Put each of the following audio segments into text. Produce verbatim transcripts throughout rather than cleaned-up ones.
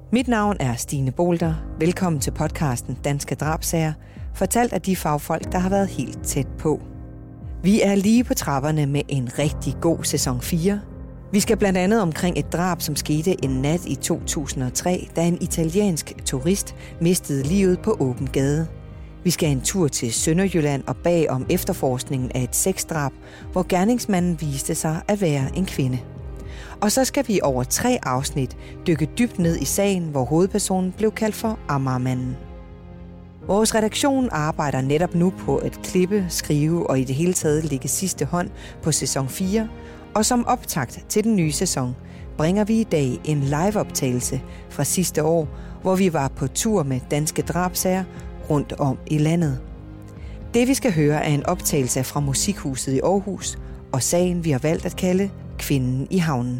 Mit navn er Stine Bolter. Velkommen til podcasten Danske Drabsager, fortalt af de fagfolk, der har været helt tæt på. Vi er lige på trapperne med en rigtig god sæson fire. Vi skal blandt andet omkring et drab, som skete en nat i to tusind og tre, da en italiensk turist mistede livet på åben gade. Vi skal en tur til Sønderjylland og bag om efterforskningen af et sexdrab, hvor gerningsmanden viste sig at være en kvinde. Og så skal vi over tre afsnit dykke dybt ned i sagen, hvor hovedpersonen blev kaldt for Amagermanden. Vores redaktion arbejder netop nu på at klippe, skrive og i det hele taget lægge sidste hånd på sæson fire, og som optakt til den nye sæson bringer vi i dag en liveoptagelse fra sidste år, hvor vi var på tur med Danske Drabsager rundt om i landet. Det vi skal høre er en optagelse fra Musikhuset i Aarhus, og sagen vi har valgt at kalde Kvinden i havnen.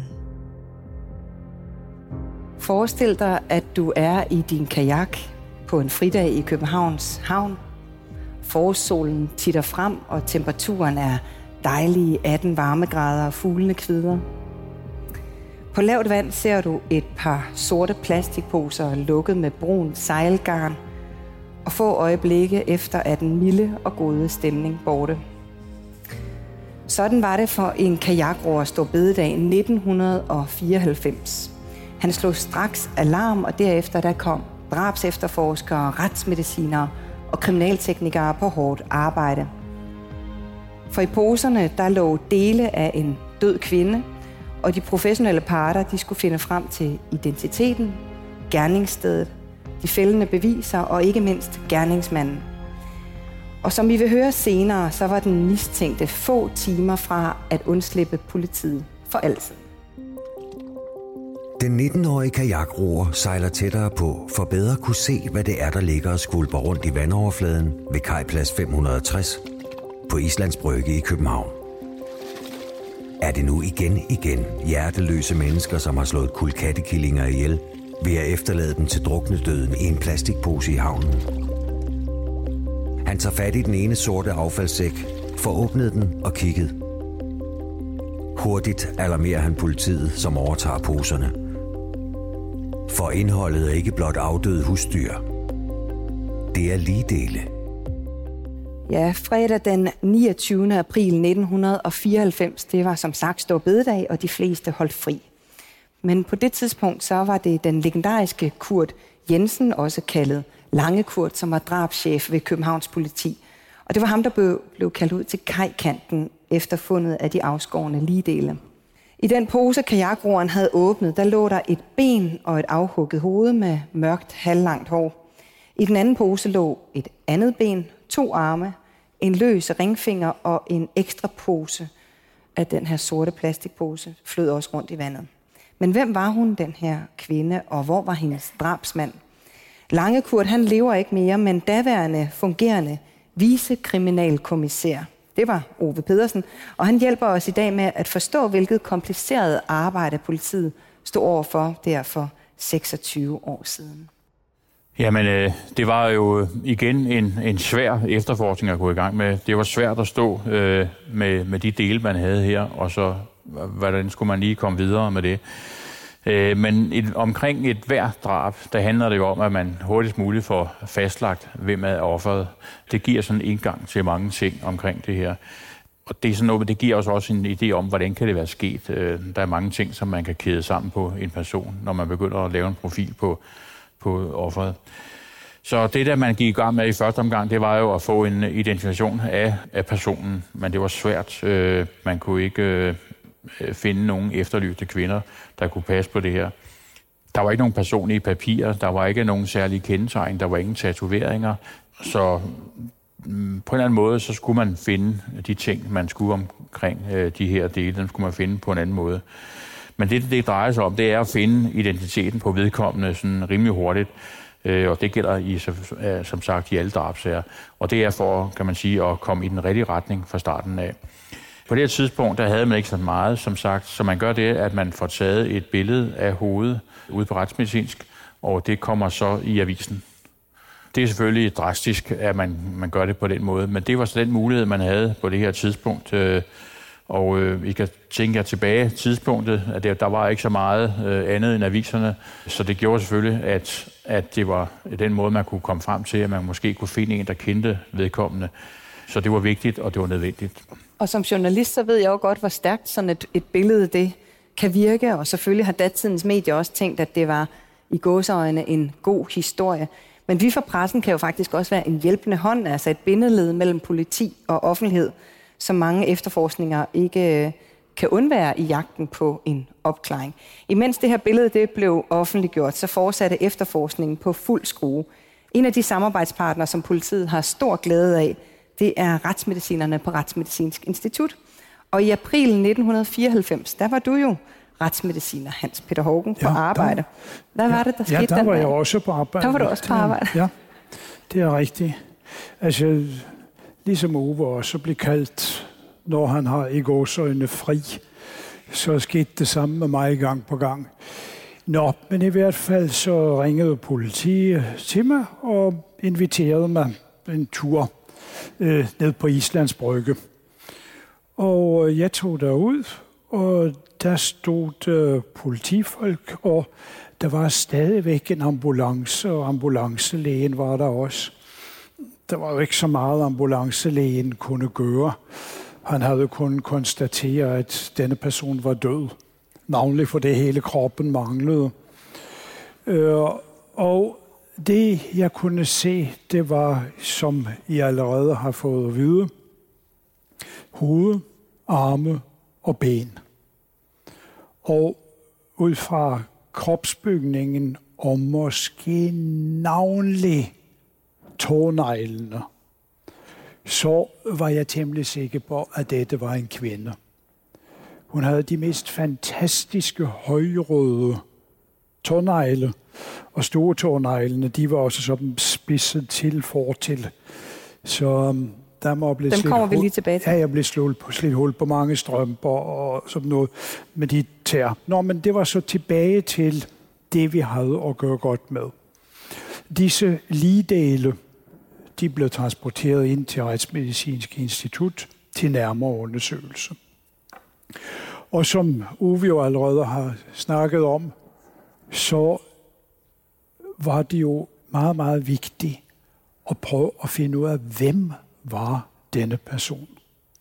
Forestil dig, at du er i din kajak på en fridag i Københavns havn. Forårssolen titter frem, og temperaturen er dejlige atten varmegrader og fuglene kvidrer. På lavt vand ser du et par sorte plastikposer lukket med brun sejlgarn, og få øjeblikke efter er den milde og gode stemning borte. Sådan var det for en kajakroer Store Bededag nitten fireoghalvfems. Han slog straks alarm, og derefter der kom drabsefterforskere, retsmedicinere og kriminalteknikere på hårdt arbejde. For i poserne der lå dele af en død kvinde, og de professionelle parter de skulle finde frem til identiteten, gerningsstedet, de fældende beviser og ikke mindst gerningsmanden. Og som vi vil høre senere, så var den mistænkte få timer fra at undslippe politiet for altid. Den nitten-årige kajakroer sejler tættere på for bedre at kunne se, hvad det er, der ligger og skvulper rundt i vandoverfladen ved kajplads fem hundrede og tres på Islands Brygge i København. Er det nu igen igen hjerteløse mennesker, som har slået kulkattekillinger ihjel ved at efterlade dem til druknedøden i en plastikpose i havnen? Han tager fat i den ene sorte affaldssæk, får åbnet den og kigget. Hurtigt alarmerer han politiet, som overtager poserne. For indholdet er ikke blot afdøde husdyr. Det er ligdele. Ja, fredag den niogtyvende april nitten fireoghalvfems, det var som sagt Store Bededag, og de fleste holdt fri. Men på det tidspunkt, så var det den legendariske Kurt Jensen, også kaldet Lange Kurt, som var drabschef ved Københavns politi. Og det var ham, der blev, blev kaldt ud til kajkanten efter fundet af de afskårne ligdele. I den pose, kajakroeren havde åbnet, der lå der et ben og et afhugget hoved med mørkt, halvlangt hår. I den anden pose lå et andet ben, to arme, en løs ringfinger og en ekstra pose af den her sorte plastikpose flød også rundt i vandet. Men hvem var hun, den her kvinde, og hvor var hendes drabsmand? Lange Kurt, han lever ikke mere, men daværende fungerende vicekriminalkommissær, det var Ove Pedersen, og han hjælper os i dag med at forstå, hvilket kompliceret arbejde politiet stod overfor der for seksogtyve år siden. Jamen, øh, det var jo igen en, en svær efterforskning at gå i gang med. Det var svært at stå øh, med, med de dele, man havde her, og så hvordan skulle man lige komme videre med det. Øh, men et, omkring et hver drab, der handler det jo om, at man hurtigst muligt får fastlagt, hvem er offeret. Det giver sådan en indgang til mange ting omkring det her. Og det er sådan noget, det giver os også en idé om, hvordan kan det være sket. Øh, der er mange ting, som man kan kæde sammen på en person, når man begynder at lave en profil på på offeret. Så det, der man gik i gang med i første omgang, det var jo at få en identifikation af, af personen, men det var svært. Øh, man kunne ikke øh, finde nogen efterlyste kvinder, der kunne passe på det her. Der var ikke nogen personlige papirer, der var ikke nogen særlige kendetegn, der var ingen tatoveringer, så mm, på en eller anden måde, så skulle man finde de ting, man skulle omkring øh, de her dele, dem skulle man finde på en anden måde. Men det, det drejer sig om, det er at finde identiteten på vedkommende sådan rimelig hurtigt. Øh, og det gælder i, som sagt i alle drabsager. Og det er for, kan man sige, at komme i den rigtige retning fra starten af. På det her tidspunkt, der havde man ikke så meget, som sagt. Så man gør det, at man får taget et billede af hovedet ude på retsmedicinsk, og det kommer så i avisen. Det er selvfølgelig drastisk, at man, man gør det på den måde, men det var så den mulighed, man havde på det her tidspunkt. Og øh, I kan tænke jer tilbage tidspunktet, at der, der var ikke så meget øh, andet end aviserne, så det gjorde selvfølgelig, at, at det var den måde, man kunne komme frem til, at man måske kunne finde en, der kendte vedkommende. Så det var vigtigt, og det var nødvendigt. Og som journalist, så ved jeg jo godt, hvor stærkt sådan et, et billede det kan virke, og selvfølgelig har datidens medier også tænkt, at det var i gåseøjne en god historie. Men vi fra pressen kan jo faktisk også være en hjælpende hånd, altså et bindeled mellem politi og offentlighed, som mange efterforskninger ikke kan undvære i jagten på en opklaring. Imens det her billede det blev offentliggjort, så fortsatte efterforskningen på fuld skrue. En af de samarbejdspartnere, som politiet har stor glæde af, det er retsmedicinerne på Retsmedicinsk Institut. Og i april nitten fireoghalvfems, der var du jo retsmediciner Hans Peter Haugen på ja, arbejde. Hvad var ja, det, der skete ja, der den var dag? jeg også på arbejde. Der var du også på arbejde? Ja, det er rigtigt. Altså, ligesom Ove også blev kaldt, når han har i gåseøjne fri, så skete det samme med mig gang på gang. Nå, men i hvert fald så ringede politiet til mig og inviterede mig en tur øh, ned på Islands Brygge. Og jeg tog derud, og der stod øh, politifolk, og der var stadigvæk en ambulance, og ambulancelægen var der også. Der var jo ikke så meget, ambulancelægen kunne gøre. Han havde kun konstateret, at denne person var død. Navnlig for det hele kroppen manglede. Øh, og det, jeg kunne se, det var, som I allerede har fået at vide, hoved, arme og ben. Og ud fra kropsbygningen og måske navnlig tåneglene, så var jeg temmelig sikker på, at dette var en kvinde. Hun havde de mest fantastiske højrøde tånegle, og store tåneglene, de var også sådan spidset til fortil. Så der må blive Dem kommer vi lige tilbage til. Ja, jeg blev slået på, slidt hul på mange strømper og sådan noget med de tær. Nå, men det var så tilbage til det, vi havde at gøre godt med. Disse ligedele, de blev transporteret ind til Retsmedicinsk Institut til nærmere undersøgelse. Og som Ove jo allerede har snakket om, så var det jo meget, meget vigtigt at prøve at finde ud af, hvem var denne person.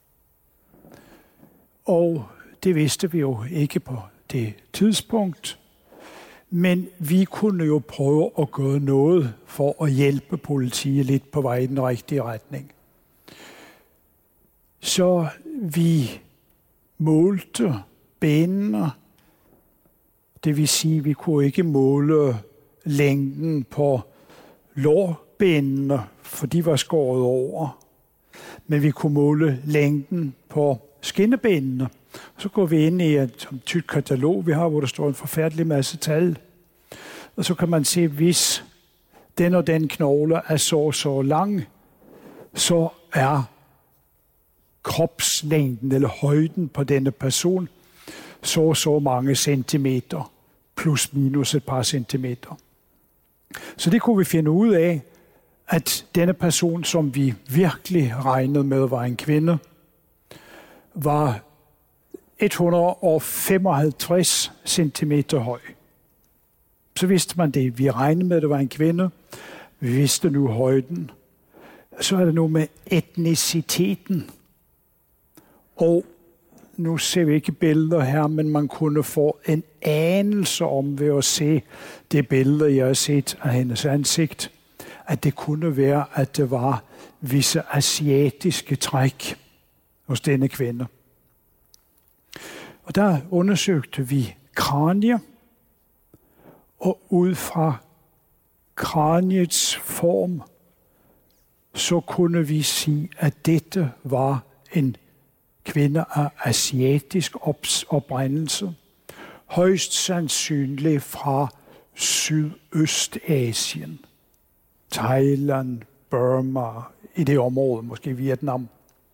Og det vidste vi jo ikke på det tidspunkt, men vi kunne jo prøve at gøre noget for at hjælpe politiet lidt på vej i den rigtige retning. Så vi målte benene. Det vil sige, at vi kunne ikke måle længden på lårbenene, for de var skåret over. Men vi kunne måle længden på skinnebenene. Så går vi ind i et tykt katalog, vi har, hvor der står en forfærdelig masse tal. Og så kan man se, hvis den og den knogle er så så lang, så er kropslængden eller højden på denne person så så mange centimeter, plus minus et par centimeter. Så det kunne vi finde ud af, at denne person, som vi virkelig regnede med var en kvinde, var et hundrede og femoghalvtreds centimeter høj. Så vidste man det. Vi regnede med, at det var en kvinde. Vi vidste nu højden. Så er det nu med etniciteten. Og nu ser vi ikke billeder her, men man kunne få en anelse om ved at se det billede, jeg har set af hendes ansigt, at det kunne være, at det var visse asiatiske træk hos denne kvinde. Og der undersøgte vi kranie, og ud fra kraniets form, så kunne vi sige, at dette var en kvinde af asiatisk oprindelse, højst sandsynligt fra Sydøstasien, Thailand, Burma, i det område, måske Vietnam.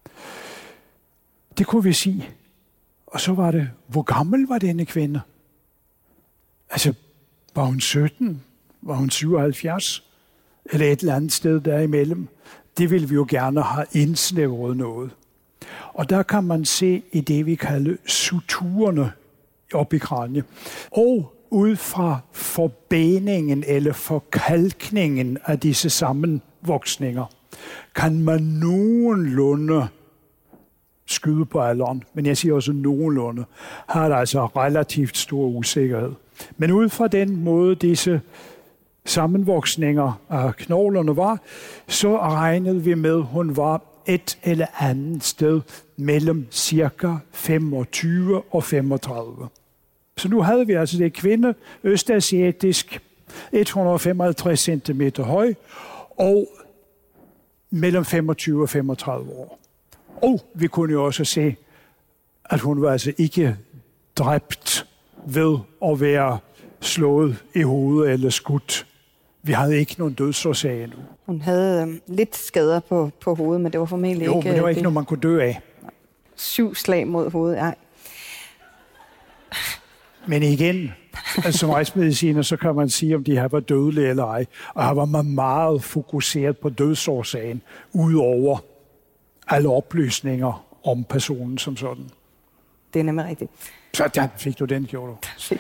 Det kunne vi sige. Og så var det, hvor gammel var denne kvinde? Altså, var hun sytten? Var hun syvoghalvfjerds? Eller et eller andet sted derimellem? Det ville vi jo gerne have indsnævret noget. Og der kan man se i det, vi kalder suturerne op i kraniet. Og ud fra forbeningen eller forkalkningen af disse sammenvoksninger, kan man nogenlunde skyde på alderen, men jeg siger også nogenlunde, har der altså relativt stor usikkerhed. Men ud fra den måde, disse sammenvoksninger af knoglerne var, så regnede vi med, at hun var et eller andet sted mellem cirka femogtyve og femogtredive. Så nu havde vi altså det kvinde, østasiatisk, et hundrede og femoghalvtreds centimeter høj, og mellem femogtyve og femogtredive år. Og vi kunne jo også se, at hun var altså ikke dræbt ved at være slået i hovedet eller skudt. Vi havde ikke nogen dødsårsag endnu. Hun havde øh, lidt skader på, på hovedet, men det var formentlig jo, ikke... Jo, men det var ikke det... noget, man kunne dø af. Syv slag mod hovedet, ej. Men igen, altså som retsmediciner, så kan man sige, om de her var dødelige eller ej. Og her var man meget fokuseret på dødsårsagen, udover alle oplysninger om personen som sådan. Det er nemlig rigtigt. Så der fik du den, gjorde du.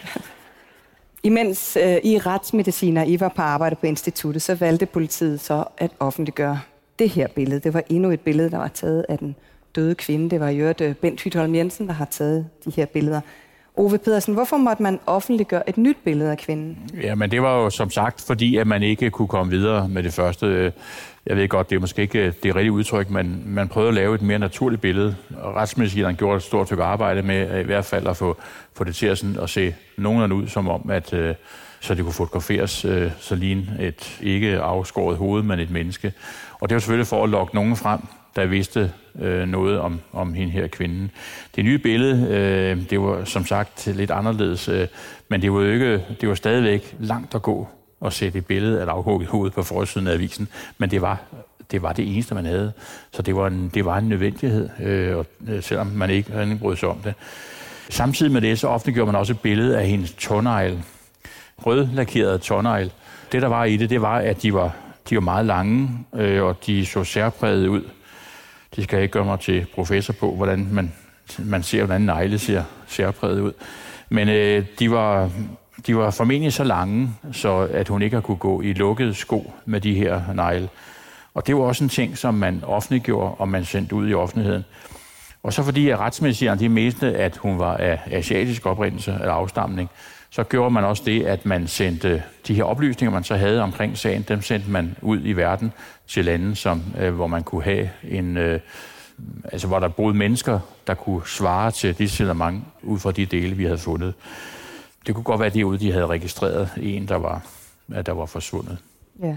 Imens øh, I retsmediciner, I var på arbejde på instituttet, så valgte politiet så at offentliggøre det her billede. Det var endnu et billede, der var taget af den døde kvinde. Det var i øvrigt øh, Bent Hytholm Jensen, der har taget de her billeder. Ove Pedersen, hvorfor måtte man offentliggøre et nyt billede af kvinden? Ja, men det var jo som sagt, fordi at man ikke kunne komme videre med det første. Jeg ved godt, det er måske ikke det rigtige udtryk, men man prøvede at lave et mere naturligt billede. Og retsmedicineren gjorde et stort stykke arbejde med i hvert fald at få, få det til at, sådan, at se nogenlunde ud som om, at øh, så det kunne fotograferes øh, så lignende et ikke afskåret hoved, men et menneske. Og det var selvfølgelig for at lokke nogen frem, der vidste øh, noget om, om hende her kvinden. Det nye billede, øh, det var som sagt lidt anderledes, øh, men det var jo ikke, det var stadigvæk langt at gå at sætte et billede af et afhugget hoved på forsiden af avisen, men det var, det var det eneste, man havde. Så det var en, det var en nødvendighed, øh, og, øh, selvom man ikke havde brød sig om det. Samtidig med det, så offentliggjorde man også et billede af hendes tånegl. Rødlakerede tånegl. Det, der var i det, det var, at de var, de var meget lange, øh, og de så særpræget ud. Det skal jeg ikke gøre mig til professor på, hvordan man, man ser, hvordan negle ser særpræget ud. Men øh, de, var, de var formentlig så lange, så at hun ikke har kunne gå i lukkede sko med de her negle. Og det var også en ting, som man offentliggjorde, og man sendte ud i offentligheden. Og så fordi retsmedicineren de mente, at hun var af asiatisk oprindelse eller afstamning, så gjorde man også det, at man sendte de her oplysninger, man så havde omkring sagen, dem sendte man ud i verden til lande, som, øh, hvor man kunne have en, øh, altså hvor der boede mennesker, der kunne svare til de signalement ud fra de dele, vi havde fundet. Det kunne godt være derude, de havde registreret en, der var, der var forsvundet. Ja.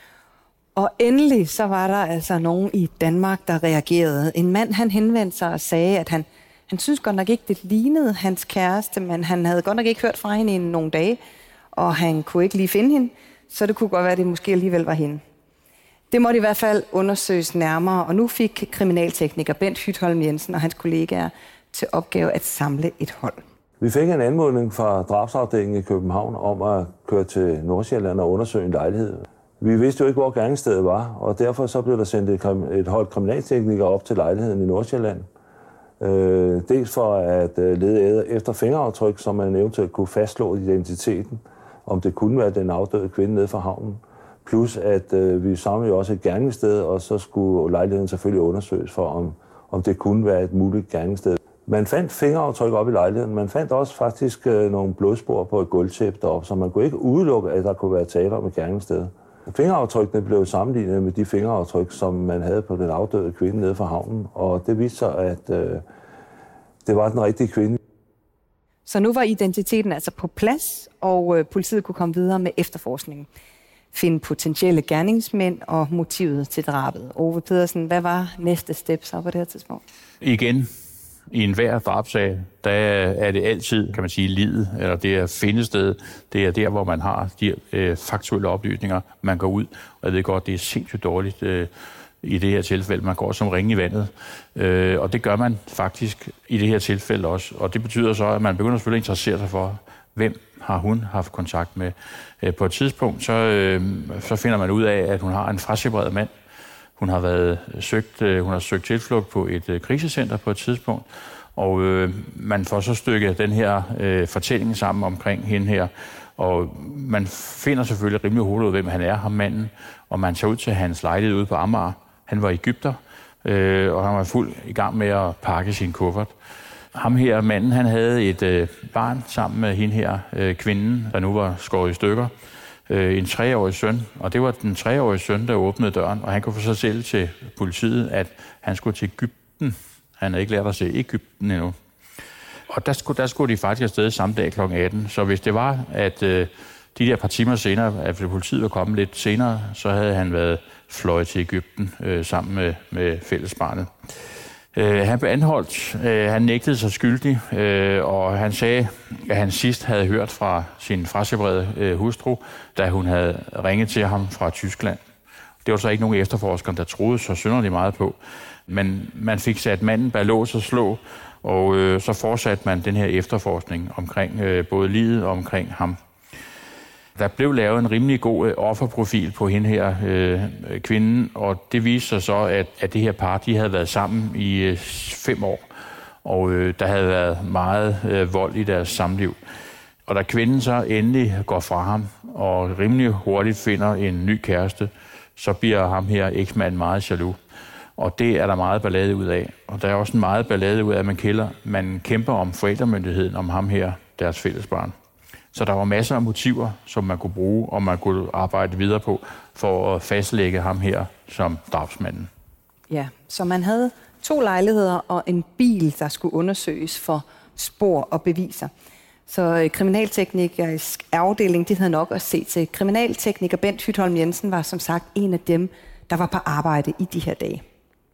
Og endelig så var der altså nogen i Danmark, der reagerede. En mand, han henvendte sig og sagde, at han Han synes godt nok ikke, det lignede hans kæreste, men han havde godt nok ikke hørt fra hende i nogle dage, og han kunne ikke lige finde hende, så det kunne godt være, at det måske alligevel var hende. Det måtte i hvert fald undersøges nærmere, og nu fik kriminaltekniker Bent Hytholm Jensen og hans kollegaer til opgave at samle et hold. Vi fik en anmodning fra drabsafdelingen i København om at køre til Nordsjælland og undersøge en lejlighed. Vi vidste jo ikke, hvor gerningsstedet var, og derfor så blev der sendt et, et hold kriminalteknikere op til lejligheden i Nordsjælland. Øh, dels for at øh, lede efter fingeraftryk, så man eventuelt kunne fastslå identiteten, om det kunne være den afdøde kvinde nede fra havnen. Plus at øh, vi samlede jo også et gerningssted, og så skulle lejligheden selvfølgelig undersøges for, om, om det kunne være et muligt gerningssted. Man fandt fingeraftryk op i lejligheden. Man fandt også faktisk øh, nogle blodspor på et gulvtæppe deroppe, så man kunne ikke udelukke, at der kunne være tale om et gerningssted. Fingeraftrykkene blev sammenlignet med de fingeraftryk, som man havde på den afdøde kvinde nede fra havnen, og det viste sig, at øh, det var den rigtige kvinde. Så nu var identiteten altså på plads, og øh, politiet kunne komme videre med efterforskningen. Finde potentielle gerningsmænd og motivet til drabet. Ove Pedersen, hvad var næste step så på det her tidspunkt? Igen, i enhver drabsag, der er det altid, kan man sige, livet, eller det er findested. Det er der, hvor man har de øh, faktuelle oplysninger, man går ud. Og jeg ved godt, det er sindssygt dårligt øh, i det her tilfælde. Man går som ringe i vandet. Øh, og det gør man faktisk i det her tilfælde også. Og det betyder så, at man begynder selvfølgelig at interessere sig for, hvem har hun haft kontakt med. Øh, på et tidspunkt, så, øh, så finder man ud af, at hun har en frasepareret mand. Hun har været søgt, hun har søgt tilflugt på et krisecenter på et tidspunkt, og øh, man får så stykket den her øh, fortælling sammen omkring hende her, og man finder selvfølgelig rimelig hurtigt ud, hvem han er, ham manden, og man tager ud til hans lejlighed ude på Amager. Han var egypter, øh, og han var fuld i gang med at pakke sin kuffert. Ham her, manden, han havde et øh, barn sammen med hende her, øh, kvinden, der nu var skåret i stykker. Øh, en treårig søn, og det var den treårige søn, der åbnede døren, og han kunne få sig selv til politiet, at han skulle til Egypten. Han havde ikke lært at se Egypten endnu. Og der skulle, der skulle de faktisk afsted samme dag klokken atten. Så hvis det var, at øh, de der par timer senere, at politiet var kommet lidt senere, så havde han været fløjet til Egypten øh, sammen med, med fællesbarnet. Øh, han blev anholdt. Øh, han nægtede sig skyldig, øh, og han sagde, at han sidst havde hørt fra sin fraseparerede øh, hustru, da hun havde ringet til ham fra Tyskland. Det var så ikke nogen efterforskere, der troede så synderligt meget på. Men man fik sat manden bag lås og slå, og øh, så fortsatte man den her efterforskning omkring øh, både livet og omkring ham. Der blev lavet en rimelig god øh, offerprofil på hende her øh, kvinden, og det viste sig så, at, at det her par, de havde været sammen i øh, fem år, og øh, der havde været meget øh, vold i deres samliv. Og da kvinden så endelig går fra ham, og rimelig hurtigt finder en ny kæreste, så bliver ham her eksmand meget jaloux. Og det er der meget ballade ud af. Og der er også en meget ballade ud af, at man, kælder, man kæmper om forældremyndigheden, om ham her, deres fællesbarn. Så der var masser af motiver, som man kunne bruge, og man kunne arbejde videre på, for at fastlægge ham her som drabsmanden. Ja, så man havde to lejligheder og en bil, der skulle undersøges for spor og beviser. Så kriminalteknikers afdeling, de havde nok at se til. Kriminaltekniker Bent Hytholm Jensen var som sagt en af dem, der var på arbejde i de her dage.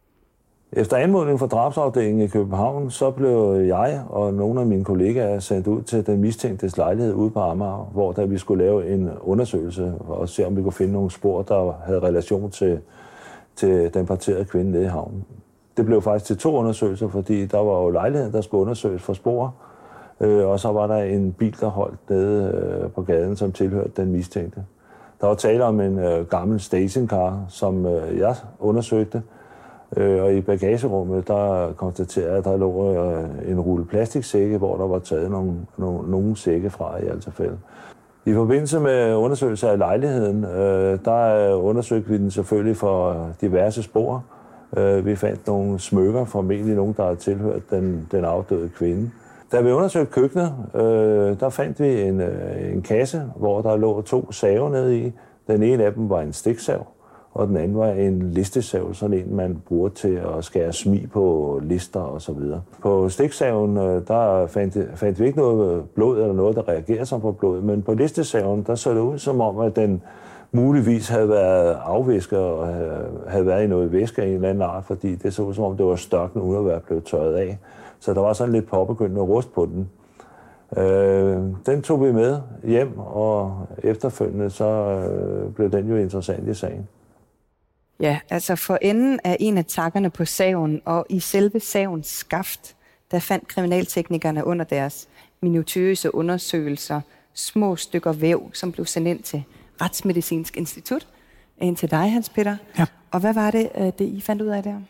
Efter anmodning fra drabsafdelingen i København, så blev jeg og nogle af mine kollegaer sendt ud til den mistænktes lejlighed ude på Amager, hvor der vi skulle lave en undersøgelse og se, om vi kunne finde nogle spor, der havde relation til, til den parterede kvinde nede i havnen. Det blev faktisk til to undersøgelser, fordi der var jo lejligheden, der skulle undersøges for spor, øh, og så var der en bil, der holdt nede øh, på gaden, som tilhørte den mistænkte. Der var tale om en øh, gammel stationcar, som øh, jeg undersøgte, øh, og i bagagerummet, der konstaterede jeg, at der lå øh, en rulle plastiksække, hvor der var taget nogle, nogle, nogle sække fra i alle tilfælde. I forbindelse med undersøgelse af lejligheden, øh, der undersøgte vi den selvfølgelig for diverse spor. Øh, vi fandt nogle smykker, formentlig nogen, der havde tilhørt den, den afdøde kvinde. Da vi undersøgte køkkenet, øh, der fandt vi en, øh, en kasse, hvor der lå to saver nede i. Den ene af dem var en stiksav, og den anden var en listesav, sådan en, man bruger til at skære smig på lister og så videre. På stiksaven, øh, der fandt, fandt vi ikke noget blod eller noget, der reagerer som på blod, men på listesaven, der så det ud som om, at den muligvis havde været afvisket og havde været i noget væske af en eller anden art, fordi det så ud som om, det var størknet uden at være blevet tørret af. Så der var sådan lidt påbegyndende rust på den. Øh, den tog vi med hjem, og efterfølgende så øh, blev den jo interessant i sagen. Ja, altså for enden af en af takkerne på saven, og i selve savens skaft, der fandt kriminalteknikerne under deres minutiøse undersøgelser små stykker væv, som blev sendt ind til Retsmedicinsk Institut. Ind til dig, Hans Peter. Ja. Og hvad var det, det I fandt ud af der?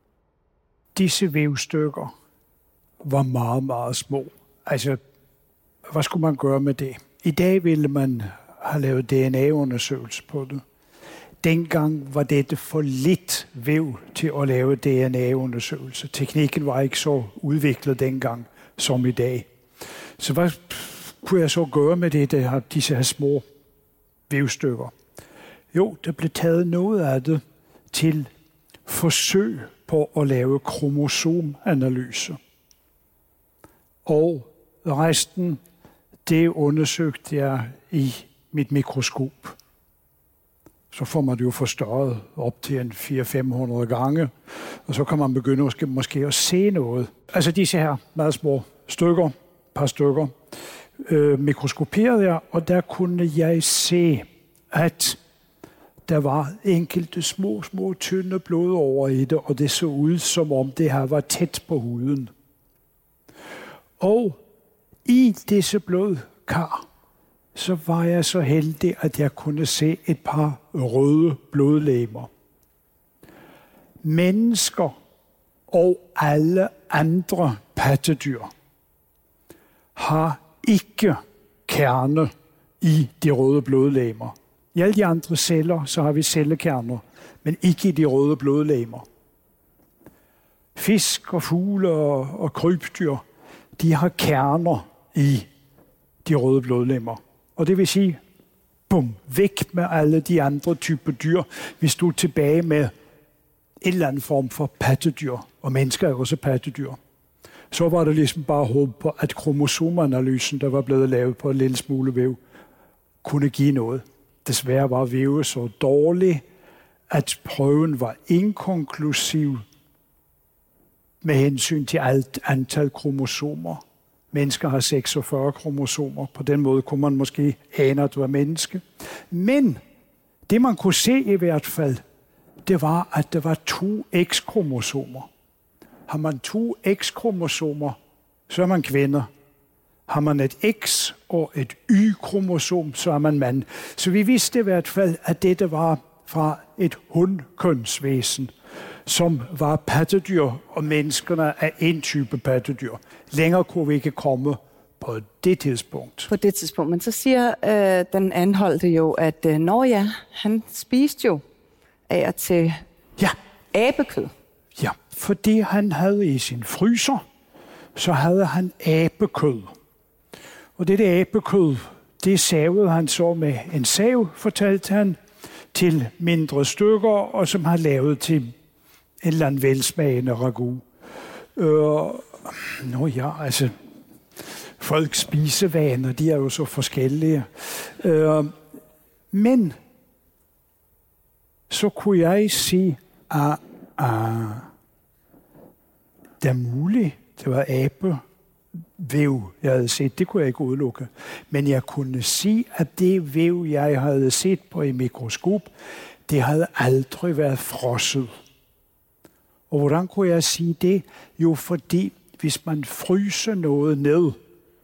Disse vævstykker var meget, meget små. Altså, hvad skulle man gøre med det? I dag ville man have lavet D N A-undersøgelse på det. Dengang var dette for lidt væv til at lave D N A-undersøgelse. Teknikken var ikke så udviklet dengang som i dag. Så hvad kunne jeg så gøre med det, der har disse her små vævstykker? Jo, der blev taget noget af det til forsøg på at lave kromosomanalyse. Og resten, det undersøgte jeg i mit mikroskop. Så får man det jo forstørret op til en fire til fem hundrede gange, og så kan man begynde måske, måske at se noget. Altså disse her meget små stykker, par stykker, øh, mikroskoperede jeg, og der kunne jeg se, at der var enkelte små, små, tynde blod over i det, og det så ud, som om det her var tæt på huden. Og i disse blodkar, så var jeg så heldig, at jeg kunne se et par røde blodlegemer. mennesker og alle andre pattedyr har ikke kerne i de røde blodlegemer. I alle de andre celler, så har vi cellekerner, men ikke i de røde blodlegemer. Fisk og fugle og, og krybdyr, de har kerner i de røde blodlegemer. Og det vil sige, bum, væk med alle de andre typer dyr, hvis du er tilbage med en eller anden form for pattedyr, og mennesker er også pattedyr. Så var det ligesom bare håb på, at kromosomanalysen, der var blevet lavet på en lille smule væv, kunne give noget. Desværre var vævet så dårlig, at prøven var inkonklusiv med hensyn til alt antal kromosomer. Mennesker har seksogfyrre kromosomer. På den måde kunne man måske ane, at det var menneske. Men det man kunne se i hvert fald, det var, at der var to X-kromosomer. Har man to X-kromosomer, så er man kvinde. Har man et X og et Y-kromosom, så er man mand. Så vi vidste i hvert fald, at dette var fra et hundkønsvæsen, som var pattedyr, og menneskerne er en type pattedyr. Længere kunne vi ikke komme på det tidspunkt. På det tidspunkt. Men så siger øh, den anholdte jo, at øh, når ja, han spiste jo af og til ja. abekød. Ja, fordi han havde i sin fryser, så havde han abekød. Og det der abekød, det savede han så med en sav, fortalte han, til mindre stykker, og som han lavet til en eller anden velsmagende ragu. Øh, nå ja, altså, folks spisevaner, de er jo så forskellige. Øh, men så kunne jeg sige, at ah, det er muligt, det var abevæv, jeg havde set. Det kunne jeg ikke udelukke. Men jeg kunne sige, at det væv, jeg havde set på i mikroskop, det havde aldrig været frosset. Og hvordan kunne jeg sige det? Jo, fordi hvis man fryser noget ned,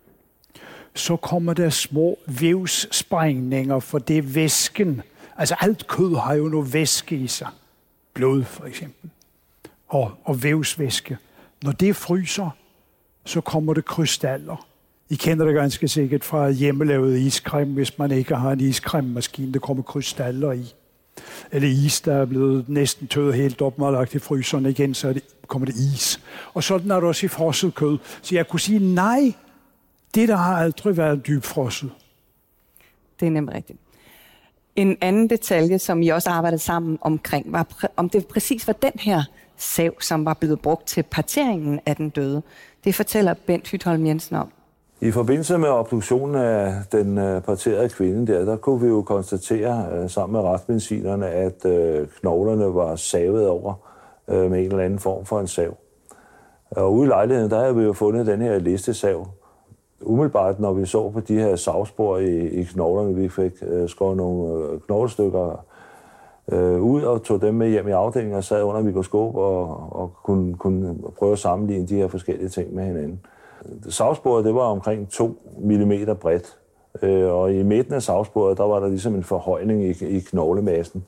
så kommer der små vævssprængninger, for det er væsken. Altså alt kød har jo noget væske i sig. Blod for eksempel. Og, og vævsvæske. Når det fryser, så kommer det krystaller. I kender det ganske sikkert fra hjemmelavet iscreme, hvis man ikke har en iscrememaskine, der kommer krystaller i. Eller is, der er blevet næsten tøet helt op, og lagt i fryseren igen, så det, kommer det is. Og sådan er det også i frosset kød. Så jeg kunne sige, nej, det der har aldrig været dybfrosset. Det er nemlig rigtigt. En anden detalje, som I også arbejdede sammen omkring, var præ- om det præcis var den her sav, som var blevet brugt til parteringen af den døde. Det fortæller Bent Hytholm Jensen om. I forbindelse med obduktionen af den uh, parterede kvinde der, der kunne vi jo konstatere uh, sammen med retsmedicinerne, at uh, knoglerne var savet over uh, med en eller anden form for en sav. Og ude i lejligheden, der havde vi jo fundet den her listesav. Umiddelbart, når vi så på de her savspor i, i knoglerne, vi fik uh, skåret nogle uh, knoglestykker uh, ud og tog dem med hjem i afdelingen og sad under mikroskop og, og kunne, kunne prøve at sammenligne de her forskellige ting med hinanden. Savsporet, det var omkring to millimeter bredt, øh, og i midten af savsporet, der var der ligesom en forhøjning i, i knoglemassen.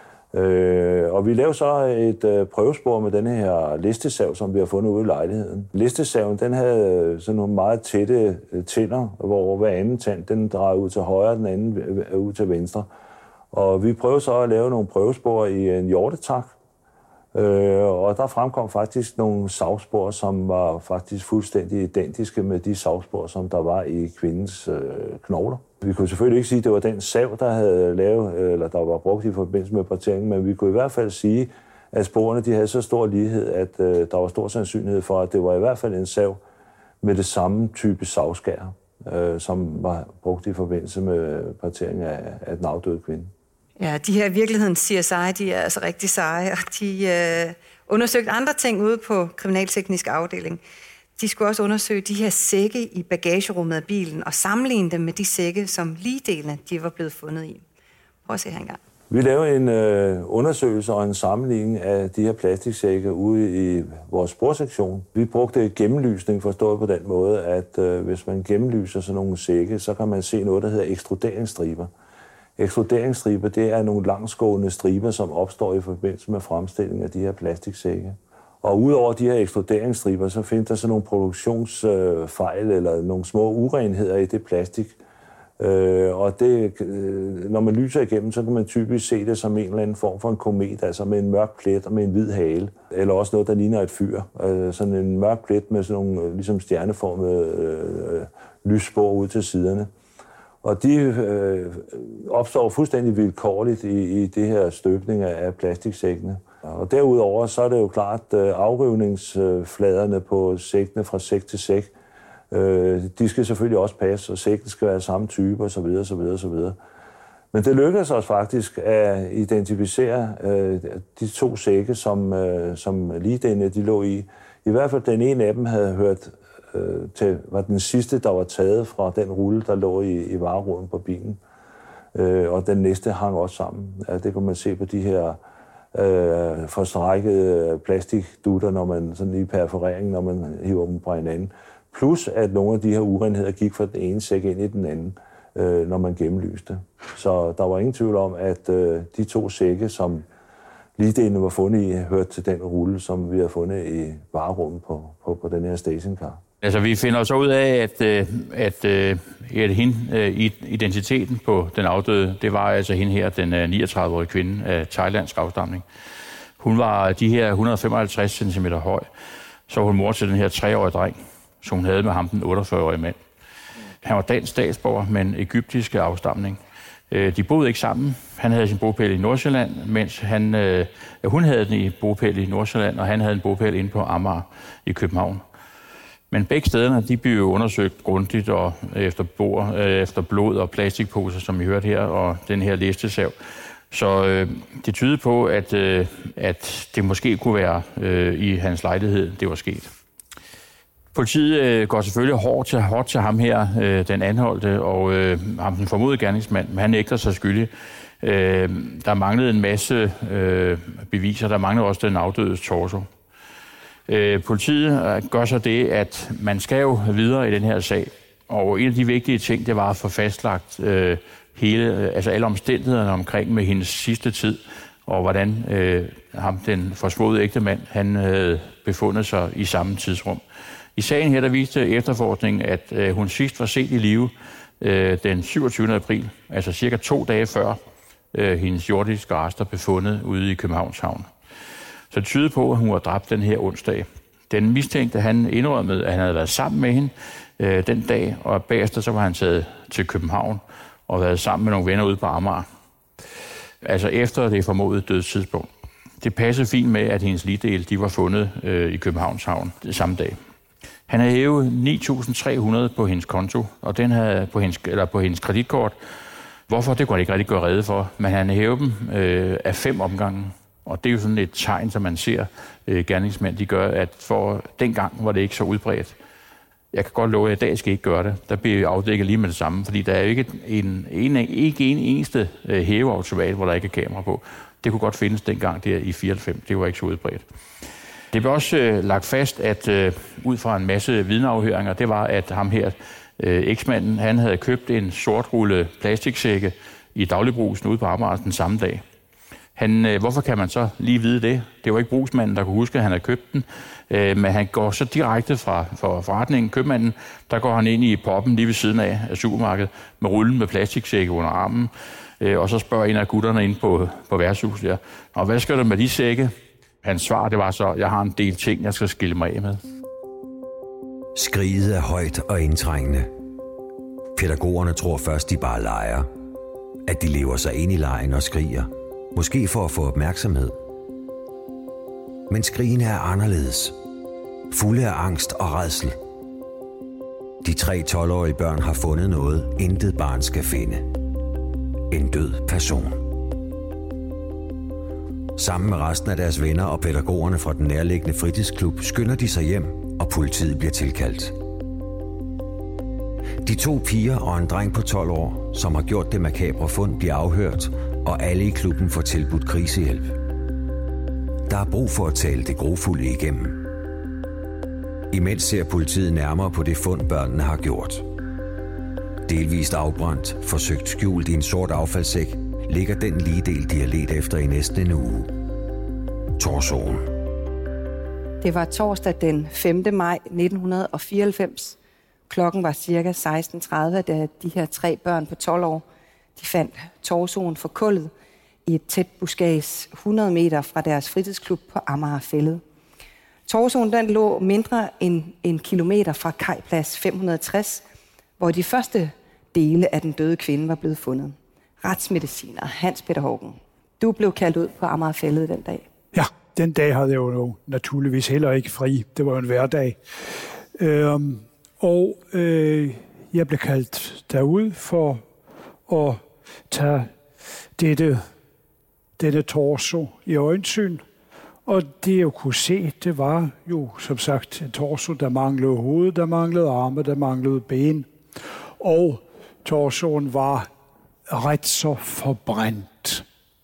Øh, og vi lavede så et øh, prøvespor med den her listesav, som vi har fundet ude i lejligheden. Listesaven, den havde sådan nogle meget tætte øh, tænder, hvor hver anden tand, den drejede ud til højre, den anden øh, ud til venstre. Og vi prøvede så at lave nogle prøvespor i en hjortetak, Øh, og der fremkom faktisk nogle savspor, som var faktisk fuldstændig identiske med de savspor, som der var i kvindens øh, knogler. Vi kunne selvfølgelig ikke sige, at det var den sav, der havde lavet, eller der var brugt i forbindelse med parteringen, men vi kunne i hvert fald sige, at sporene de havde så stor lighed, at øh, der var stor sandsynlighed for, at det var i hvert fald en sav med det samme type savskær, øh, som var brugt i forbindelse med parteringen af, af den afdøde kvinde. Ja, de her i virkeligheden C S I, de er altså rigtig seje, og de øh, undersøgte andre ting ude på kriminalteknisk afdeling. De skulle også undersøge de her sække i bagagerummet af bilen og sammenligne dem med de sække, som ligedelene de var blevet fundet i. Prøv at se her engang. Vi lavede en øh, undersøgelse og en sammenligning af de her plastiksække ude i vores sporsektion. Vi brugte gennemlysning, forstået på den måde, at øh, hvis man gennemlyser sådan nogle sække, så kan man se noget, der hedder ekstruderingsstriber. Ekskluderingsstriber, det er nogle langsgående striber, som opstår i forbindelse med fremstilling af de her plastiksække. Og udover de her ekskluderingsstriber, så findes der så nogle produktionsfejl eller nogle små urenheder i det plastik. Og det, når man lyser igennem, så kan man typisk se det som en eller anden form for en komet, altså med en mørk plet og med en hvid hale. Eller også noget, der ligner et fyr. Sådan en mørk plet med sådan nogle ligesom stjerneformede øh, lysspor ud til siderne. Og de øh, opstår fuldstændig vilkårligt i, i det her støbning af plastiksækkene. Og derudover så er det jo klart, at afrivningsfladerne på sækkene fra sæk til sæk, øh, de skal selvfølgelig også passe, og sækkene skal være af samme type osv. osv., osv. Men det lykkedes os faktisk at identificere øh, de to sække, som, øh, som ligdenne de lå i. I hvert fald den ene af dem havde hørt øh, til, var den sidste, der var taget fra den rulle, der lå i, i vareruden på bilen. Øh, og den næste hang også sammen. Ja, det kunne man se på de her øh, forstrækkede plastikdutter, når man sådan i perforeringen, når man hiver dem fra hinanden. Plus at nogle af de her urenheder gik fra den ene sæk ind i den anden, øh, når man gennemlyste. Så der var ingen tvivl om, at øh, de to sække, som ligdelene var fundet i, hørte til den rulle, som vi har fundet i varerummet på, på, på den her stationcar. Altså, vi finder så ud af, at, at, at, at hende, identiteten på den afdøde, det var altså hende her, den niogtredive-årige kvinde af thailandsk afstamning. Hun var de her et hundrede og femoghalvtreds centimeter høj. Så var hun mor til den her treårige dreng, som hun havde med ham, den otteogfyrre-årige mand. Han var dansk statsborger, men egyptisk afstamning. De boede ikke sammen. Han havde sin bopæl i Nordsjælland, mens han, ja, hun havde den i bopæl i Nordsjælland, og han havde en bopæl inde på Amager i København. Men begge stederne, de blev undersøgt grundigt og efter, bord, efter blod og plastikposer, som I hørte her, og den her listesav. Så øh, det tyder på, at, øh, at det måske kunne være øh, i hans lejlighed, det var sket. Politiet øh, går selvfølgelig hårdt til, hårdt til ham her, øh, den anholdte, og øh, ham den formodede gerningsmand, men han nægter sig skyldig. Øh, der manglede en masse øh, beviser, der manglede også den afdødes torso. Øh, politiet gør så det, at man skal jo videre i den her sag, og en af de vigtige ting, det var at få fastlagt øh, hele, altså alle omstændighederne omkring med hendes sidste tid, og hvordan øh, ham, den forsvundne ægtemand, han havde befundet sig i samme tidsrum. I sagen her, der viste efterforskningen, at øh, hun sidst var set i live øh, den syvogtyvende april, altså cirka to dage før øh, hendes jordiske rester befundet ude i Københavns Havn. Så det tyder på, at hun var dræbt den her onsdag. Den mistænkte, han indrømmede, at han havde været sammen med hende øh, den dag, og bagefter så var han taget til København og været sammen med nogle venner ude på Amager. Altså efter det formodede dødstidspunkt. Det passede fint med, at hendes ligdele, de var fundet øh, i Københavns Havn det samme dag. Han havde hævet ni tusind tre hundrede på hendes konto, og den havde på hendes, eller på hendes kreditkort. Hvorfor? Det kunne han ikke rigtig gøre rede for, men han hævede dem øh, af fem omgange. Og det er jo sådan et tegn, som man ser øh, gerningsmænd, de gør, at for dengang var det ikke så udbredt. Jeg kan godt love, at i dag skal I ikke gøre det. Der bliver afdækket lige med det samme, fordi der er jo ikke en, en, ikke en eneste øh, hæveautomat, hvor der ikke er kamera på. Det kunne godt findes dengang der i fireoghalvfems. Det var ikke så udbredt. Det blev også øh, lagt fast, at øh, ud fra en masse vidneafhøringer, det var, at ham her, øh, eksmanden, han havde købt en sort rulle plastiksække i dagligbrusen ude på Amager den samme dag. Han, øh, hvorfor kan man så lige vide det? Det var ikke brugsmanden, der kunne huske, at han havde købt den. Øh, men han går så direkte fra, fra forretningen, købmanden, der går han ind i poppen lige ved siden af, af supermarkedet, med rullen med plastiksække under armen. Øh, og så spørger en af gutterne inde på, på værtshuset der, og hvad skal du med de sække? Hans svar, det var så, jeg har en del ting, jeg skal skille mig af med. Skriget er højt og indtrængende. Pædagogerne tror først, de bare leger. At de lever sig ind i legen og skriger. Måske for at få opmærksomhed. Men skrigene er anderledes. Fulde af angst og rædsel. De tre tolv-årige børn har fundet noget, intet barn skal finde. En død person. Sammen med resten af deres venner og pædagogerne fra den nærliggende fritidsklub skynder de sig hjem, og politiet bliver tilkaldt. De to piger og en dreng på tolv år, som har gjort det makabre fund, bliver afhørt, og alle i klubben får tilbudt krisehjælp. Der er brug for at tale det grofulde igennem. Imens ser politiet nærmere på det fund, børnene har gjort. Delvist afbrændt, forsøgt skjult i en sort affaldssæk, ligger den ligedel, de har ledt efter i næsten en uge. Torsoen. Det var torsdag den femte maj nitten fireoghalvfems. Klokken var cirka seksten tredive, da de her tre børn på tolv år, de fandt torsoen forkullet i et tæt buskads hundrede meter fra deres fritidsklub på Amager Fælled. Torsoen den lå mindre end en kilometer fra Kajplads fem hundrede og tres, hvor de første dele af den døde kvinde var blevet fundet. Retsmediciner Hans Peter Haugen. Du blev kaldt ud på Amager Fælled den dag. Ja, den dag havde jeg jo naturligvis heller ikke fri. Det var en hverdag. Øhm, og øh, jeg blev kaldt derud for at tage dette, dette torso i øjensyn. Og det jeg kunne se, det var jo som sagt en torso, der manglede hoved, der manglede arme, der manglede ben. Og torsoen var ret så forbrændt.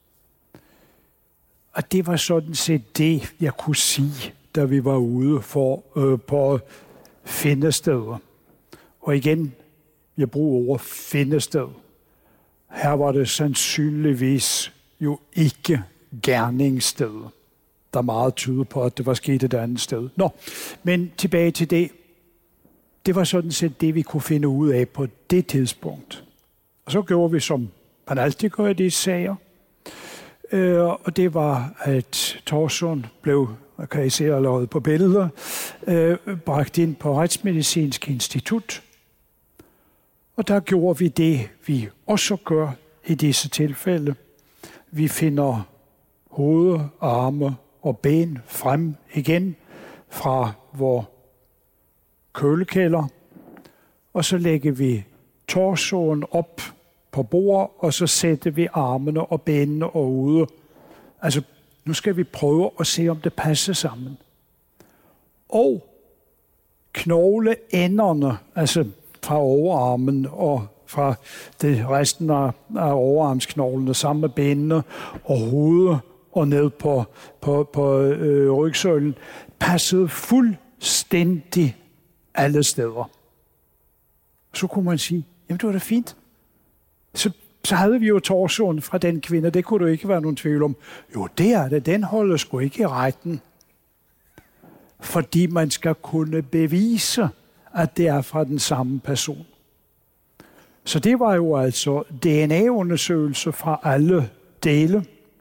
Og det var sådan set det, jeg kunne sige, da vi var ude for, øh, på findesteder. Og igen, jeg bruger ordet findested. Her var det sandsynligvis jo ikke gerningssted. Der er meget tyder på, at det var sket et andet sted. Nå, men tilbage til det. Det var sådan set det, vi kunne finde ud af på det tidspunkt. Og så gjorde vi, som man altid gør i de sager. Øh, og det var, at torsoen blev, man kan I se allerede på billeder, øh, bragt ind på Retsmedicinsk Institut. Og der gjorde vi det, vi også gør i disse tilfælde. Vi finder hoved, arme og ben frem igen fra vores kølekælder. Og så lægger vi torsoen op på bord, og så sætter vi armene og benene og ude. Altså, nu skal vi prøve at se, om det passer sammen. Og knogleenderne, altså fra overarmen og fra det resten af, af overarmsknoglene sammen med benene og hovedet og ned på, på, på øh, rygsøjlen, passede fuldstændig alle steder. Så kunne man sige, jamen det var da fint. Så, så havde vi jo torsoen fra den kvinde, det kunne der ikke være nogen tvivl om. Jo, det er det, den holder sgu ikke i retten. Fordi man skal kunne bevise, at det er fra den samme person. Så det var jo altså D N A-undersøgelse fra alle dele.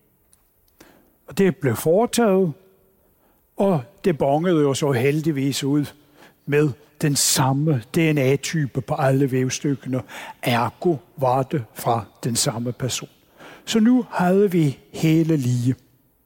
Og det blev foretaget, og det bongede jo så heldigvis ud med den samme D N A-type på alle vævstykkerne. Ergo var det fra den samme person. Så nu havde vi hele lige.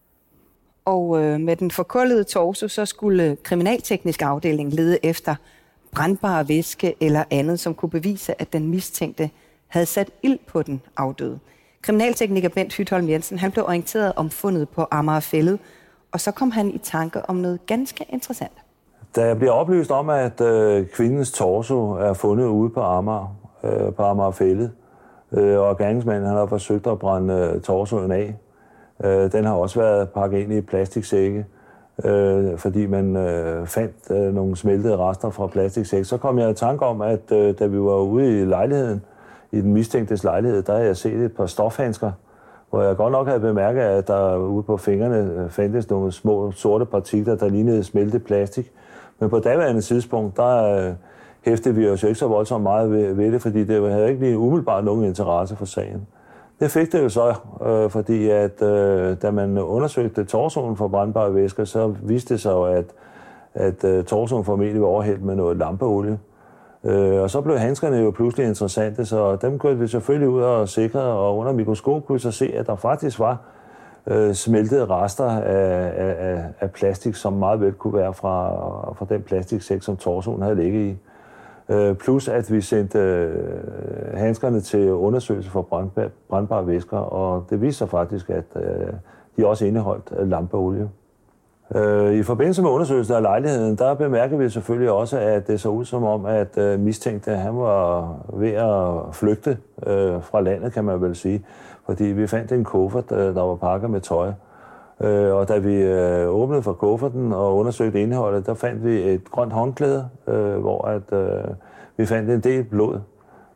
Og øh, med den forkullede torso, så skulle kriminalteknisk afdeling lede efter brandbare væske eller andet, som kunne bevise, at den mistænkte havde sat ild på den afdøde. Kriminaltekniker Bent Hytholm Jensen, han blev orienteret om fundet på Amager Fælled, og så kom han i tanke om noget ganske interessant. Da jeg bliver oplyst om, at øh, kvindens torso er fundet ude på Amager, øh, på Amager Fælled, øh, og gerningsmanden han har forsøgt at brænde øh, torsoen af. Øh, den har også været pakket ind i plastiksække, øh, fordi man øh, fandt øh, nogle smeltede rester fra plastiksække. Så kom jeg i tanke om, at øh, da vi var ude i lejligheden, i den mistænktes lejlighed, der havde jeg set et par stofhandsker, hvor jeg godt nok havde bemærket, at der ude på fingrene fandtes nogle små sorte partikler, der lignede smeltet plastik. Men på daværende tidspunkt, der øh, hæftede vi os jo ikke så voldsomt meget ved, ved det, fordi det havde ikke lige umiddelbart nogen interesse for sagen. Det fik det jo så, øh, fordi at øh, da man undersøgte torsoen for brandbare væsker, så viste det sig jo, at, at øh, torsoen formentlig var overhældt med noget lampeolie. Øh, og så blev handskerne jo pludselig interessante, så dem kørte vi selvfølgelig ud og sikrede, og under mikroskop kunne vi så se, at der faktisk var øh, smeltede rester af, af, af plastik, som meget vel kunne være fra, fra den plastiksæk, som torsoen havde ligget i. Øh, plus at vi sendte øh, handskerne til undersøgelse for brandbare, brandbare væsker, og det viste sig faktisk, at øh, de også indeholdt øh, lampeolie. I forbindelse med undersøgelsen af lejligheden, der bemærker vi selvfølgelig også, at det så ud som om, at øh, mistænkte, han var ved at flygte øh, fra landet, kan man vel sige. Fordi vi fandt en kuffert, øh, der var pakket med tøj. Øh, og da vi øh, åbnede for kufferten og undersøgte indholdet, der fandt vi et grønt håndklæde, øh, hvor at, øh, vi fandt en del blod.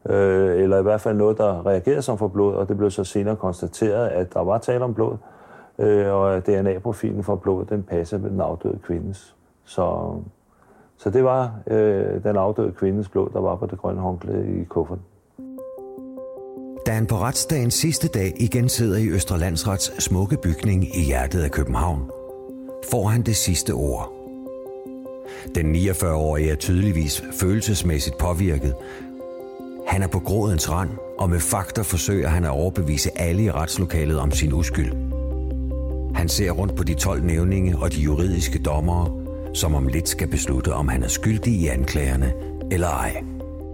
øh, eller i hvert fald noget, der reagerede som for blod, og det blev så senere konstateret, at der var tale om blod, øh, og at D N A-profilen for blod, den passede med den afdøde kvindes. Så, så det var øh, den afdøde kvindes blod, der var på det grønne håndklæde i kufferten. Da han på retsdagens sidste dag igen sidder i Østre Landsrets smukke bygning i hjertet af København, får han det sidste ord. Den niogfyrre-årige er tydeligvis følelsesmæssigt påvirket. Han er på grådens rand, og med fakter forsøger han at overbevise alle i retslokalet om sin uskyld. Han ser rundt på de tolv nævninge og de juridiske dommere, som om lidt skal beslutte, om han er skyldig i anklagerne eller ej.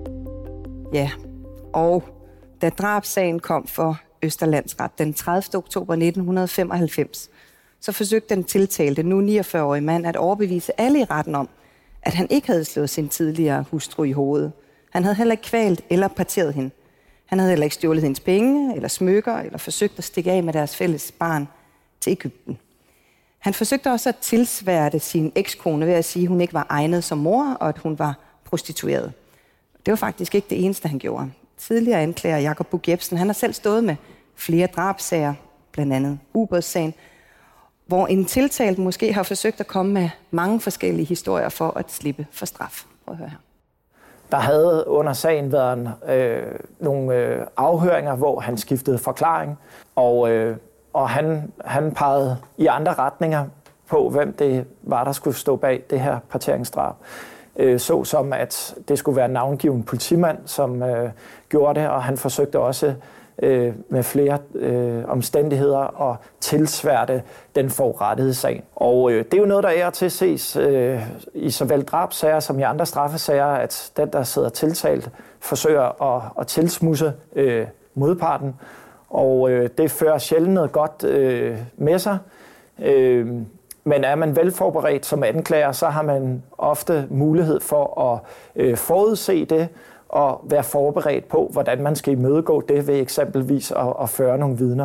Ja, og da drabssagen kom for Østre Landsret den tredivte oktober nitten femoghalvfems, så forsøgte den tiltalte, nu niogfyrre-årige mand, at overbevise alle i retten om, at han ikke havde slået sin tidligere hustru i hovedet. Han havde heller ikke kvalt eller parteret hende. Han havde heller ikke stjålet hendes penge eller smykker, eller forsøgt at stikke af med deres fælles barn til Egypten. Han forsøgte også at tilsværte sin ekskone ved at sige, at hun ikke var egnet som mor, og at hun var prostitueret. Det var faktisk ikke det eneste, han gjorde. Tidligere anklager Jakob Buch Jebsen, han har selv stået med flere drabssager, blandt andet ubådssagen, hvor en tiltalt måske har forsøgt at komme med mange forskellige historier for at slippe for straf. Prøv at høre her. Der havde under sagen været øh, nogle øh, afhøringer, hvor han skiftede forklaring, og, øh, og han, han pegede i andre retninger på, hvem det var, der skulle stå bag det her parteringsdrab. Øh, så som, at det skulle være en navngiven politimand, som øh, gjorde det, og han forsøgte også øh, med flere øh, omstændigheder at tilsværte den forurettede sag. Og øh, det er jo noget, der er til ses øh, i såvel drabssager som i andre straffesager, at den, der sidder tiltalt, forsøger at, at tilsmusse øh, modparten, og øh, det fører sjældent noget godt øh, med sig. Øh, Men er man velforberedt som anklager, så har man ofte mulighed for at øh, forudse det og være forberedt på, hvordan man skal imødegå det ved eksempelvis at, at føre nogle vidner.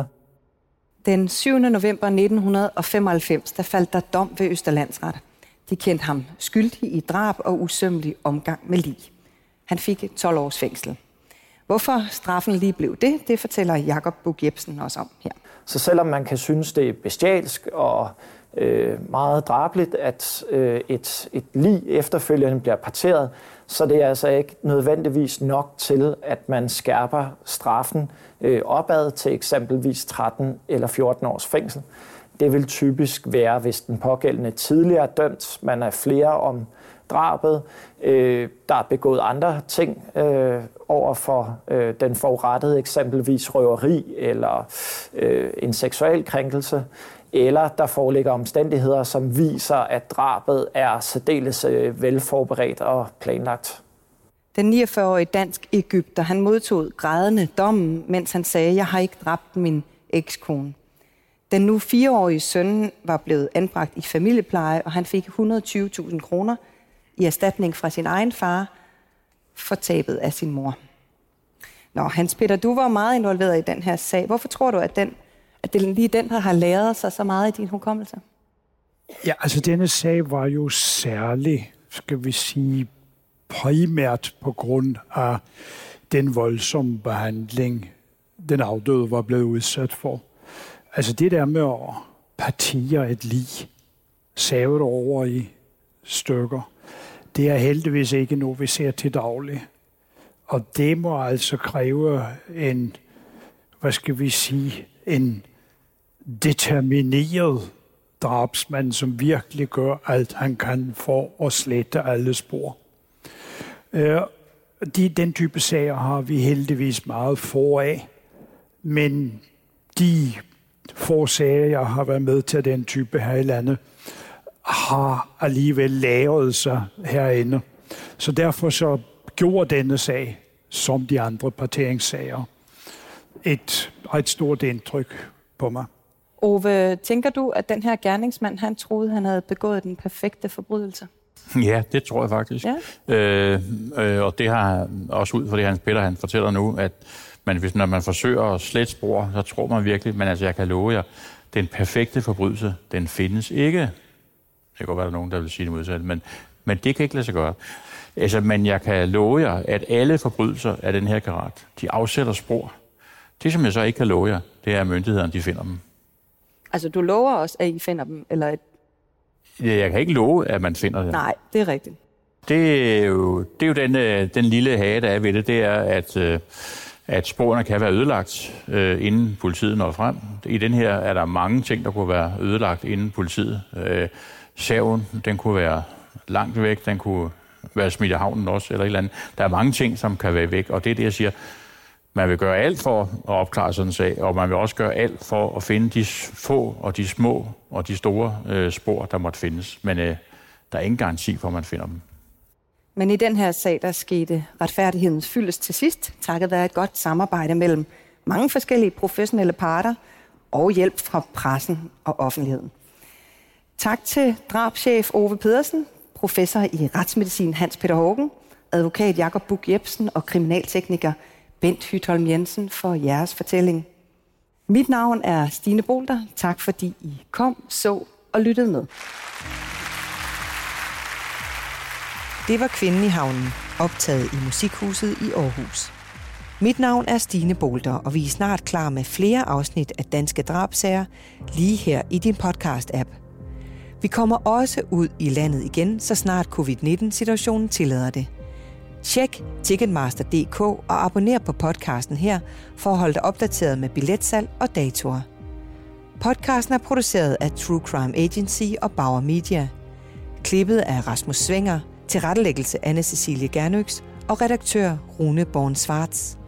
Den syvende november nitten femoghalvfems, der faldt der dom ved Østre Landsret. De kendte ham skyldig i drab og usømmelig omgang med lig. Han fik tolv års fængsel. Hvorfor straffen lige blev det, det fortæller Jakob Buch Jebsen også om her. Så selvom man kan synes, det er bestialsk og øh, meget drabeligt, at øh, et, et lig efterfølgende bliver parteret, så det er altså ikke nødvendigvis nok til, at man skærper straffen øh, opad til eksempelvis tretten eller fjorten års fængsel. Det vil typisk være, hvis den pågældende tidligere er dømt, man er flere om drabet, øh, der er begået andre ting øh, over for øh, den forurettede, eksempelvis røveri eller øh, en seksuel krænkelse, eller der foreligger omstændigheder, som viser, at drabet er særdeles øh, velforberedt og planlagt. Den niogfyrre-årige dansk egypter, han modtog grædende dommen, mens han sagde, jeg har ikke dræbt min ekskone. Den nu fireårige søn var blevet anbragt i familiepleje, og han fik et hundrede og tyve tusind kroner i erstatning fra sin egen far for tabet af sin mor. Nå, Hans Peter, du var meget involveret i den her sag. Hvorfor tror du, at, den, at det lige den, der har læret sig så meget i din hukommelse? Ja, altså denne sag var jo særlig, skal vi sige, primært på grund af den voldsomme behandling, den afdøde var blevet udsat for. Altså det der med at partere et lig, savet over i stykker, det er heldigvis ikke noget, vi ser til daglig. Og det må altså kræve en, hvad skal vi sige, en determineret drabsmand, som virkelig gør alt, han kan for at slette alle spor. De, den type sager har vi heldigvis meget få af, men de få sager, jeg har været med til den type her i landet, har alligevel lavet sig herinde. Så derfor så gjorde denne sag, som de andre parteringssager, et ret stort indtryk på mig. Ove, tænker du, at den her gerningsmand, han troede, han havde begået den perfekte forbrydelse? Ja, det tror jeg faktisk. Ja. Øh, øh, og det har også ud fra det, Hans Peter han fortæller nu, at man, hvis, når man forsøger at slette spor, så tror man virkelig, men altså jeg kan love jer, den perfekte forbrydelse, den findes ikke. Det kan godt være, der er nogen, der vil sige det modsatte, men Men det kan ikke lade sig gøre. Altså, men jeg kan love jer, at alle forbrydelser af den her karat, de afsætter spor. Det, som jeg så ikke kan love jer, det er, at myndighederne de finder dem. Altså, du lover os, at I finder dem? Eller et... Ja, jeg kan ikke love, at man finder dem. Nej, det er rigtigt. Det er jo, det er jo den, den lille hage, der er ved det, det er, at, at sporene kan være ødelagt, inden politiet når frem. I den her er der mange ting, der kunne være ødelagt, inden politiet. Saven, den kunne være langt væk, den kunne være smidt i havnen også, eller et eller andet. Der er mange ting, som kan være væk, og det er det, jeg siger. Man vil gøre alt for at opklare sådan en sag, og man vil også gøre alt for at finde de få og de små og de store øh, spor, der måtte findes. Men øh, der er ingen garanti for, at man finder dem. Men i den her sag, der skete retfærdighedens fyldes til sidst, takket være et godt samarbejde mellem mange forskellige professionelle parter og hjælp fra pressen og offentligheden. Tak til drabschef Ove Pedersen, professor i retsmedicin Hans Peter Hågen, advokat Jakob Buch Jepsen og kriminaltekniker Bent Hytholm Jensen for jeres fortælling. Mit navn er Stine Bolter. Tak fordi I kom, så og lyttede med. Det var Kvinden i havnen, optaget i Musikhuset i Aarhus. Mit navn er Stine Bolter, og vi er snart klar med flere afsnit af Danske Drabsager lige her i din podcast-app. Vi kommer også ud i landet igen, så snart covid nitten-situationen tillader det. Tjek Ticketmaster punktum d k og abonner på podcasten her for at holde dig opdateret med billetsalg og datoer. Podcasten er produceret af True Crime Agency og Bauer Media. Klippet af Rasmus Svinger, tilrettelæggelse Anne Cecilie Gernøks og redaktør Rune Born Svarts.